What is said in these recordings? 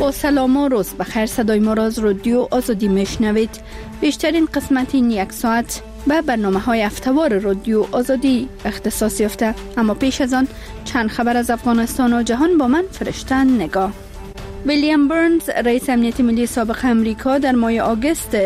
با سلام و روز بخیر. صدای ما را از رادیو آزادی میشنوید. بیشترین قسمت این یک ساعت به برنامه‌های هفته‌وار رادیو آزادی اختصاص یافته. اما پیش از آن چند خبر از افغانستان و جهان با من فرشته نگاه. ویلیام برنز، رئیس امنیت ملی سابق امریکا، در ماه آگوست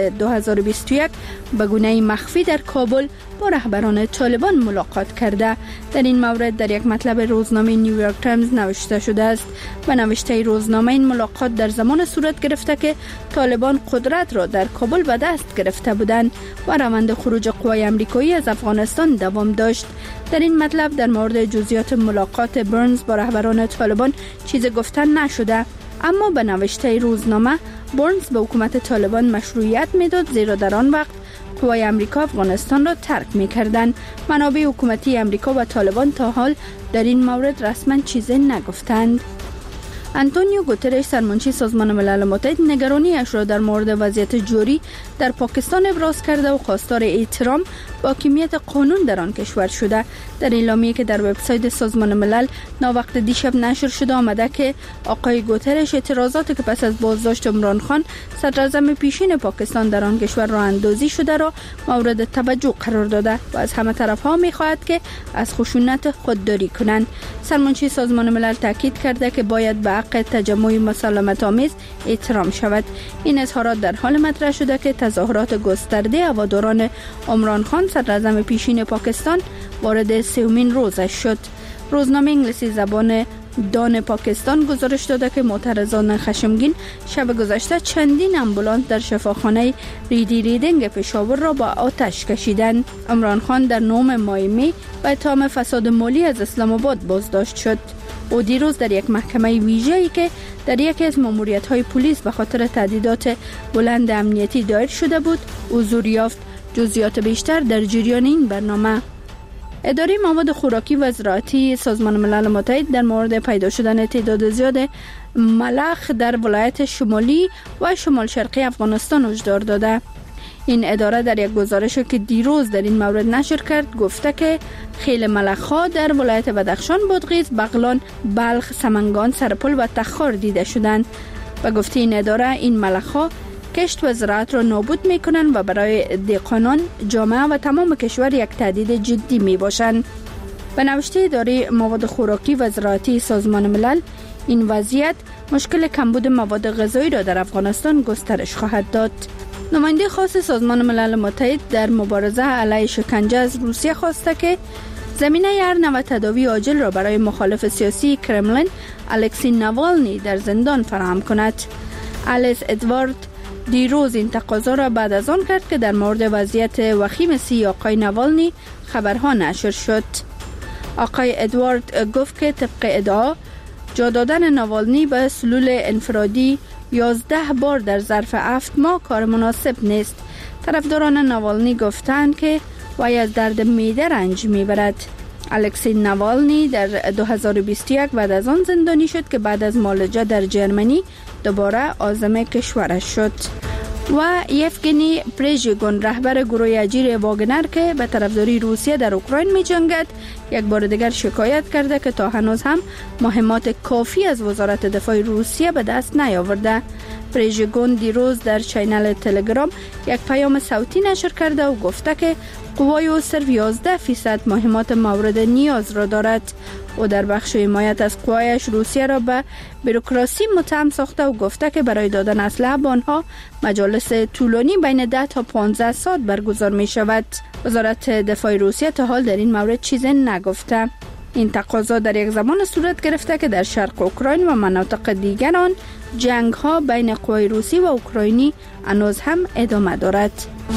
2021 به گونه مخفی در کابل با رهبران طالبان ملاقات کرده. در این مورد در یک مطلب روزنامه نیویورک تایمز نوشته شده است. به نوشته روزنامه این ملاقات در زمان صورت گرفته که طالبان قدرت را در کابل به دست گرفته بودند و روند خروج قوای امریکایی از افغانستان دوام داشت. در این مطلب در مورد جزئیات ملاقات برنز با رهبران طالبان چیزی گفته نشده، اما به نوشته روزنامه برنز به حکومت طالبان مشروعیت میداد، زیرا در آن وقت قوای امریکا افغانستان را ترک می‌کردند. منابع حکومتی امریکا و طالبان تا حال در این مورد رسما چیزی نگفتند. آنتونیو گوترش، سرمنشی سازمان ملل متحد، نگرانیش را در مورد وضعیت جاری در پاکستان ابراز کرده و خواستار احترام با حاکمیت قانون در آن کشور شده. در اعلامیه‌ای که در وبسایت سازمان ملل ناوقت دیشب نشر شده آمده که آقای گوترش اعتراضاتی که پس از بازداشت عمران خان صدراعظم پیشین پاکستان در آن کشور راه اندازی شده را مورد توجه قرار داده و از همه طرف‌ها می‌خواهد که از خشونت خودداری کنند. سرمنشی سازمان ملل تاکید کرده که باید به حق تجمع مسالمت‌آمیز احترام شود. این اظهارات در حال مطرح شده که تظاهرات گسترده هواداران عمران خان صدراعظم پیشین پاکستان وارد سومین روزش شد. روزنامه انگلیسی زبان دان پاکستان گزارش داده که معترضان خشمگین شب گذشته چندین آمبولانس در شفاخانه ریدینگ پشاور را با آتش کشیدند. عمران خان در 9 ماه می به اتهام فساد مالی از اسلام آباد بازداشت شد. او دیروز در یک محکمه ویژه‌ای که در یکی از ماموریت‌های پلیس به خاطر تهدیدات بلند امنیتی دایر شده بود حضور یافت. جزئیات بیشتر در جریان این برنامه. اداره مواد خوراکی و زراعتی سازمان ملل متحد در مورد پیدا شدن تعداد زیاد ملخ در ولایت شمالی و شمال شرقی افغانستان هشدار داده. این اداره در یک گزارشی که دیروز در این مورد نشر کرد گفته که خیل ملخ‌ها در ولایت بدخشان، بادغیس، بغلان، بلخ، سمنگان، سرپل و تخار دیده شدند. به گفته این اداره این ملخ‌ها کشت و زراعت را نابود می‌کنند و برای دهقانان، جامعه و تمام کشور یک تهدید جدی می‌باشند. به نوشته اداره مواد خوراکی و زراعتی سازمان ملل، این وضعیت مشکل کمبود مواد غذایی را در افغانستان گسترش خواهد داد. نماینده خاص سازمان ملل متحد در مبارزه علیه شکنجه از روسیه خواسته که زمینه هر نوع تداوی عاجل را برای مخالف سیاسی کرملین الکسی ناوالنی در زندان فراهم کند. الیس ادوارد دیروز این تقاضا را بعد از آن کرد که در مورد وضعیت وخیم صحی آقای ناوالنی خبرها نشر شد. آقای ادوارد گفت که طبق ادعا جا دادن ناوالنی به سلول انفرادی 11 بار در ظرف 7 ماه کار مناسب نیست. طرفداران ناوالنی گفتند که وی از درد معده رنج میبرد. الکسی ناوالنی در 2021 بعد از آن زندانی شد که بعد از معالجه در جرمنی دوباره عازم کشورش شد. و یفگنی پریژگون، رهبر گروه اجیر واگنر که به طرفداری روسیه در اوکراین می جنگد، یک بار دیگر شکایت کرده که تا هنوز هم مهمات کافی از وزارت دفاع روسیه به دست نیاورده. پریژگون دیروز در چینل تلگرام یک پیام صوتی نشر کرده و گفته که قوای او صرف 11% مهمات مورد نیاز را دارد. او در بخش حمایت از قوایش روسیه را به بوروکراسی متهم ساخته و گفته که برای دادن اسلحه به آنها مجالس طولانی بین 10 تا 15 ساعت برگزار می شود. وزارت دفاع روسیه تا حال در این مورد چیزی نگفته. این تقاضا در یک زمان صورت گرفته که در شرق اوکراین و مناطق دیگر آن جنگ ها بین قوای روسی و اوکراینی هنوز هم ادامه دارد.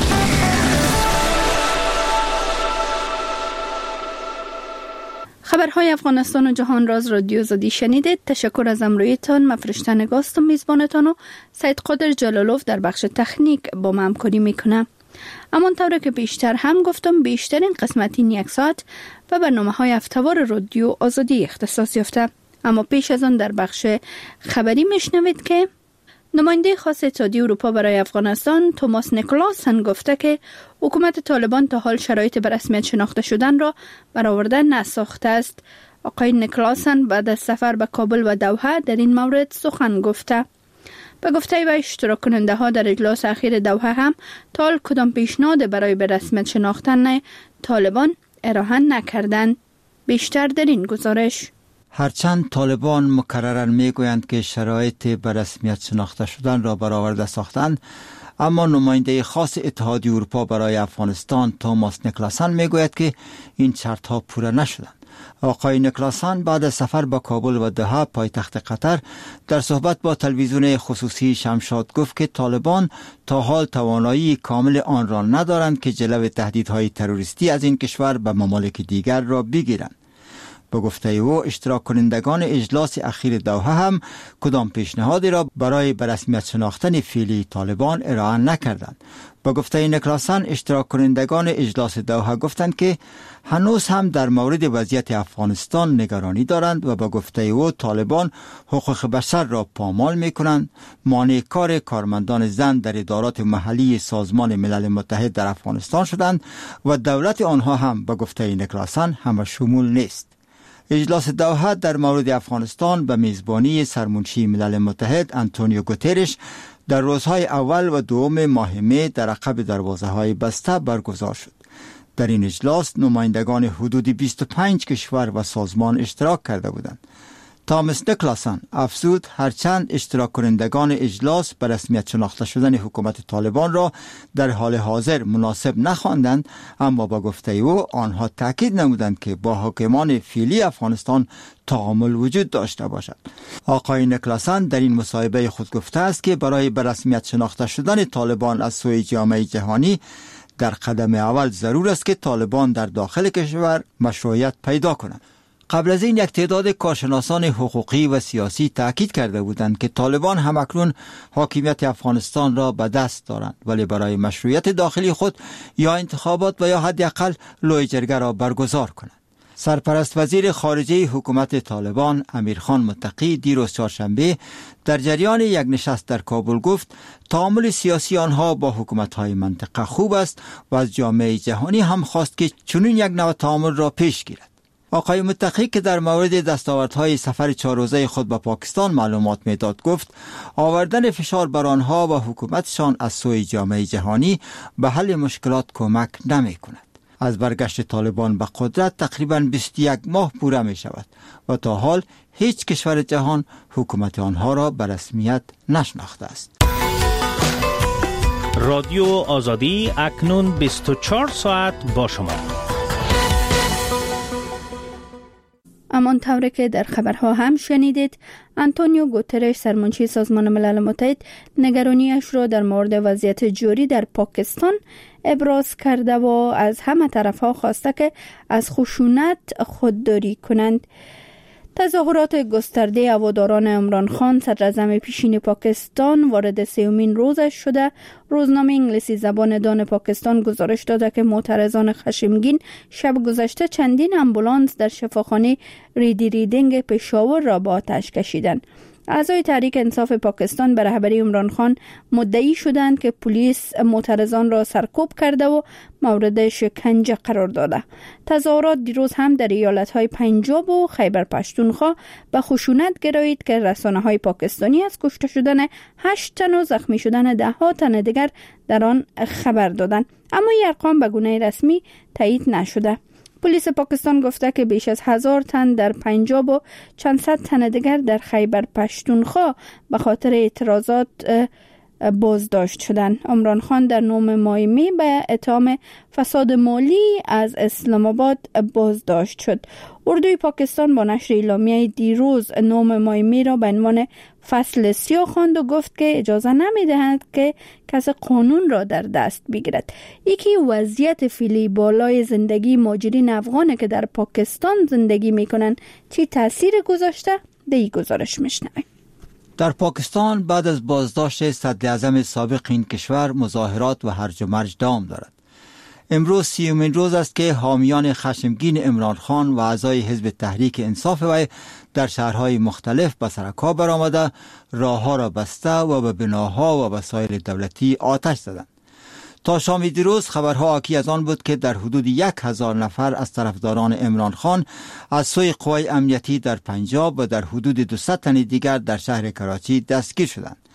خبرهای افغانستان و جهان را از رادیو آزادی شنیدید. تشکر از همراهیتان. من فرشته نگاست و میزبانتان و سید قادر جلالوف در بخش تکنیک با من همکاری میکنم. همانطور که بیشتر هم گفتم، بیشترین قسمت این یک ساعت و برنامه‌های هفته‌وار رادیو آزادی اختصاص یافته. اما پیش از آن در بخش خبری میشنوید که نماینده خاص اتحادیه اروپا برای افغانستان توماس نیکلاسن گفته که حکومت طالبان تا حال شرایط به رسمیت شناخته شدن را برآورده نساخته است. آقای نیکلاسن بعد از سفر به کابل و دوحه در این مورد سخن گفته. به گفته و اشتراک کننده ها در اجلاس اخیر دوحه هم تا حال کدام پیشنهاد برای به رسمیت شناختن طالبان ارائه نکردند. بیشتر در این گزارش. هرچند طالبان مکرراً میگویند که شرایط به رسمیت شناخته شدن را برآورده ساختند، اما نماینده خاص اتحادیه اروپا برای افغانستان توماس نیکلاسن میگوید که این شرط‌ها پوره نشدند. آقای نیکلاسن بعد از سفر به کابل و دوحه پایتخت قطر در صحبت با تلویزیون خصوصی شمشاد گفت که طالبان تا حال توانایی کامل آن را ندارند که جلوی تهدیدهای تروریستی از این کشور به ممالک دیگر را بگیرند. به گفته او اشتراک کنندگان اجلاس اخیر دوحه هم کدام پیشنهادی را برای به رسمیت شناختن فعلی طالبان ارائه نکردند. به گفته نیکلاسن اشتراک کنندگان اجلاس دوحه گفتند که هنوز هم در مورد وضعیت افغانستان نگرانی دارند و به گفته او طالبان حقوق بشر را پامال می‌کنند، مانع کار کارمندان زن در ادارات محلی سازمان ملل متحد در افغانستان شدند و دولت آنها هم به گفته نیکلاسن همه شمول نیست. اجلاس دوحه در مورد افغانستان به میزبانی سرمنشی ملل متحد آنتونیو گوترش در روزهای اول و دوم ماه می در عقب دروازه‌های بسته برگزار شد. در این اجلاس نمایندگان حدود 25 کشور و سازمان اشتراک کرده بودند. توماس نیکلاسن افزود هرچند اشتراک کنندگان اجلاس به رسمیت شناخته شدن حکومت طالبان را در حال حاضر مناسب نخواندند، اما با گفته او آنها تاکید نمودند که با حاکمان فعلی افغانستان تعامل وجود داشته باشد. آقای نیکلاسن در این مصاحبه خود گفته است که برای به رسمیت شناخته شدن طالبان از سوی جامعه جهانی در قدم اول ضرور است که طالبان در داخل کشور مشروعیت پیدا کنند. قبل از این یک تعداد کارشناسان حقوقی و سیاسی تاکید کرده بودند که طالبان همکنون حاکمیت افغانستان را به دست دارند، ولی برای مشروعیت داخلی خود یا انتخابات و یا حداقل لوی جرگه را برگزار کنند. سرپرست وزیر خارجه حکومت طالبان امیرخان متقی دیروز چهارشنبه در جریان یک نشست در کابل گفت تعامل سیاسی آنها با حکومت‌های منطقه خوب است و از جامعه جهانی هم خواست که چنین یک نوع تعامل را پیش گیرد. آقای متقی که در مورد دستاوردهای سفر 4 روزه خود به پاکستان معلومات میداد گفت آوردن فشار بر آنها و حکومتشان از سوی جامعه جهانی به حل مشکلات کمک نمی کند. از برگشت طالبان به قدرت تقریباً 21 ماه پوره می شود و تا حال هیچ کشور جهان حکومت آنها را به رسمیت نشناخته است. رادیو آزادی اکنون 24 ساعت با شما. همان طوری که در خبرها هم شنیدید، آنتونیو گوترش سرمنشی سازمان ملل متحد نگرانیش را در مورد وضعیت جاری در پاکستان ابراز کرده و از همه طرفها خواسته که از خشونت خودداری کنند. تظاهرات گسترده هواداران عمران خان صدراعظم پیشین پاکستان وارد 3مین روزش شده. روزنامه انگلیسی زبان دان پاکستان گزارش داده که معترضان خشمگین شب گذشته چندین آمبولانس در شفاخانه ریدینگ پشاور را با آتش کشیدند. اعضای تحریک انصاف پاکستان به رهبری عمران خان مدعی شدند که پلیس معترضان را سرکوب کرده و مورد شکنجه قرار داده. تظاهرات دیروز هم در ایالت‌های پنجاب و خیبر پختونخوا به خشونت گرایید که رسانه‌های پاکستانی از کشته شدن 8 تن و زخمی شدن 10 تن دیگر در آن خبر دادند، اما این ارقام به گونه رسمی تایید نشده. پلیس پاکستان گفته که بیش از 1000 تن در پنجاب و چند صد تن دیگر در خیبر پختونخوا به خاطر اعتراضات بازداشت شدند. عمران خان در 9 ماه می به اتهام فساد مالی از اسلام آباد بازداشت شد. اردوی پاکستان با نشر اعلامیه دیروز 9 ماه می را به عنوان فصل سیاه خواند و گفت که اجازه نمی‌دهند که کسی قانون را در دست بگیرد. یکی وضعیت فعلی بالای زندگی مهاجرین افغان که در پاکستان زندگی می‌کنند چی تاثیر گذاشته؟ در این گزارش می‌شنویم. در پاکستان بعد از بازداشت صدراعظم سابق این کشور مظاهرات و هرج و مرج دوام دارد. امروز 30مین روز است که حامیان خشمگین عمران خان و اعضای حزب تحریک انصاف وی در شهرهای مختلف به سرکار برآمده، راهها را بسته و به بناها و وسایل دولتی آتش زدند. تا شام دیروز خبرها حاکی از آن بود که در حدود 1000 نفر از طرفداران عمران خان از سوی قوای امنیتی در پنجاب و در حدود 200 تن دیگر در شهر کراچی دستگیر شدند.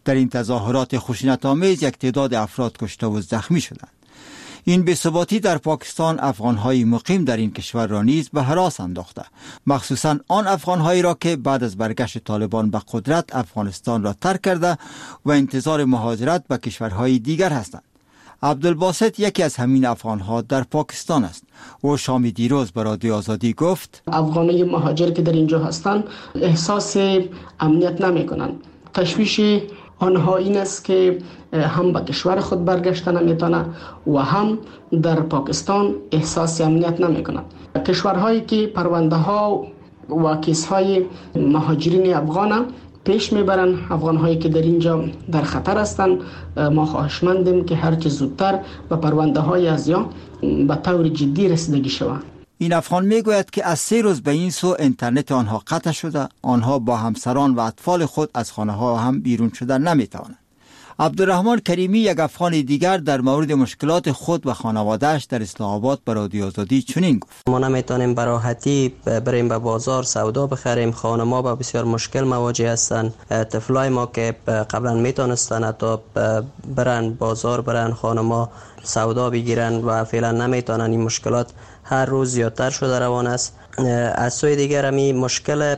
در این تظاهرات خشونت‌آمیز یک تعداد افراد کشته و زخمی شدند. این بی‌ثباتی در پاکستان افغان‌های مقیم در این کشور را نیز به هراس انداخته، مخصوصاً آن افغان‌هایی را که بعد از برگشت طالبان به قدرت افغانستان را ترک کرده و انتظار مهاجرت به کشورهای دیگر هستند. عبدالباسط یکی از همین افغان‌ها در پاکستان است. او شام دیروز به رادیو آزادی گفت: افغان‌های مهاجر که در اینجا هستند احساس امنیت نمی‌کنند. تشویش آنها این است که هم به کشور خود برگشته نمیتونه و هم در پاکستان احساس امنیت نمیکنه. کشورهایی که پرونده ها و کیس های مهاجرین افغان پیش میبرن، افغان هایی که در اینجا در خطر هستند، ما خواهشمندیم که هرچه زودتر به پرونده های از یا به طور جدی رسیدگی شود. این افغان میگوید که از 3 روز به این سو اینترنت آنها قطع شده، آنها با همسران و اطفال خود از خانه ها هم بیرون شدن نمیتوانند. عبدالرحمن کریمی یک افغان دیگر در مورد مشکلات خود و خانواده‌اش در اسلام آباد به رادیو آزادی چنین گفت: ما نمیتونیم به راحتی بریم به بازار سودا بخریم، خانم‌ها با بسیار مشکل مواجه هستند. طفلای ما که قبلا میتونستن حتی برن بازار، برن خانم‌ها سودا بگیرن و فعلا نمیتونن. این مشکلات هر روز زیادتر شده روان است. از سوی دیگر همی مشکل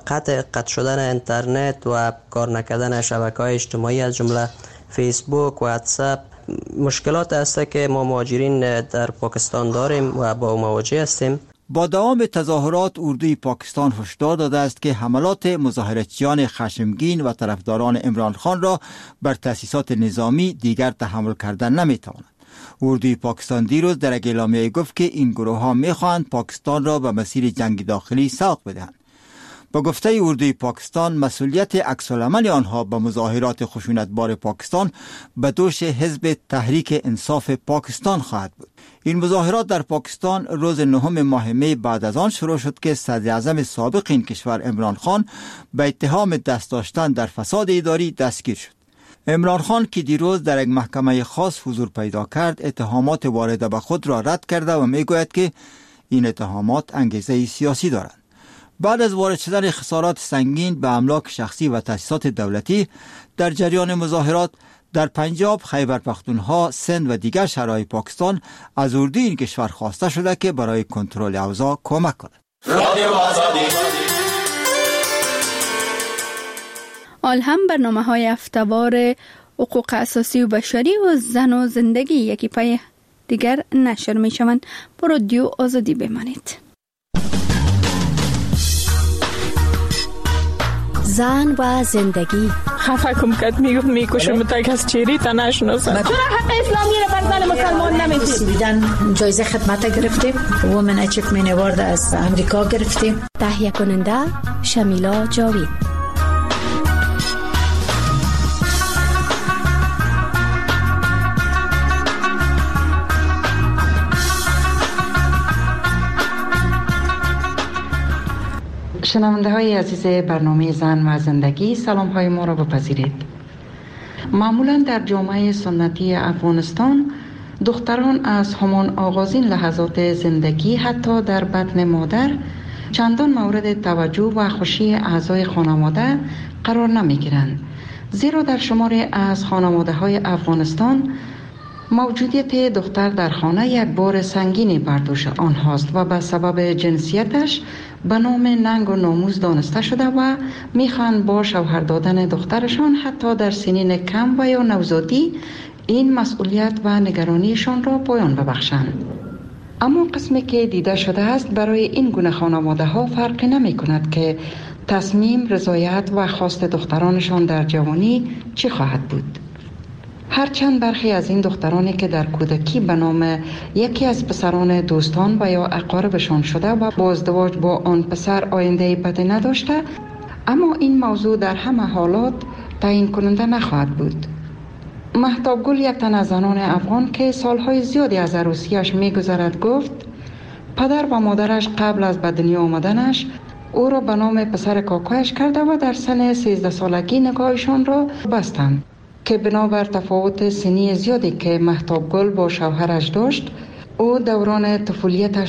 قطع شدن اینترنت و کار نکردن شبکه‌های اجتماعی از جمله فیسبوک و واتساپ مشکلات است که ما مهاجرین در پاکستان داریم و با مواجه هستیم. با دوام تظاهرات اردوی پاکستان هشدار داده است که حملات مظاهراتیان خشمگین و طرفداران عمران خان را بر تأسیسات نظامی دیگر تحمل کردن نمیتواند. اردوی پاکستان دیروز در یک اعلامیه گفت که این گروه ها میخواهند پاکستان را به مسیر جنگ داخلی سوق بدهند. با گفته اردوی پاکستان مسئولیت عکس‌العمل آنها به مظاهرات خشونتبار پاکستان به دوش حزب تحریک انصاف پاکستان خواهد بود. این مظاهرات در پاکستان روز 9 ماه می بعد از آن شروع شد که صدر اعظم سابق این کشور عمران خان به اتهام دست داشتن در فساد اداری دستگیر شد. عمران خان که دیروز در یک محکمه خاص حضور پیدا کرد، اتهامات وارده به خود را رد کرده و میگوید که این اتهامات انگیزه سیاسی دارند. بعد از وارد شدن خسارات سنگین به املاک شخصی و تأسیسات دولتی در جریان مظاهرات در پنجاب، خیبر پختونخوا، سند و دیگر شهرهای پاکستان از اردوی این کشور خواسته شده که برای کنترل اوضاع کمک کند. حال هم برنامه‌های هفته‌وار حقوق اساسی و بشری و زن و زندگی یکی پای دیگر نشر می‌شوند. با رادیو آزادی بمانید. زن و زندگی. خفه کم کد میکشم تا کس چیری تا نشناسم. چرا حق اسلامی رو بر زن مسلمان نمیدید؟ سویدن جایزه خدمت گرفتیم، وومن اچیومنت اوارد از امریکا گرفتیم. تهیه کننده شمیلا جاوید. شنونده های عزیز برنامه زن و زندگی، سلام های ما را بپذیرید. معمولا در جامعه سنتی افغانستان دختران از همان آغازین لحظات زندگی حتی در بطن مادر چندان مورد توجه و خوشی اعضای خانواده قرار نمی گیرند، زیرا در شماری از خانواده های افغانستان موجودیت دختر در خانه یک بار سنگینی بر دوش آنهاست و به سبب جنسیتش به نام ننگ و ناموس دانسته شده و میخوان با شوهر دادن دخترشان حتی در سنین کم و یا نوزادی این مسئولیت و نگرانیشان را پایان ببخشند. اما قسمی که دیده شده است برای این گونه خانواده ها فرقی نمی کند که تصمیم، رضایت و خواست دخترانشان در جوانی چی خواهد بود. هرچند برخی از این دخترانی که در کودکی به نام یکی از پسران دوستان و یا اقاربشان شده و با ازدواج با آن پسر آینده بدی نداشته، اما این موضوع در همه حالات تعیین کننده نخواهد بود. مهتاب گل، یک تن از زنان افغان که سالهای زیادی از عروسیش می‌گذرد، گفت پدر و مادرش قبل از به دنیا آمدنش او را به نام پسر کاکایش کرده و در سن 13 سالگی نکاحشان را بستند که بنابر تفاوت سنی زیادی که مهتاب گل با شوهرش داشت، او دوران طفولیتش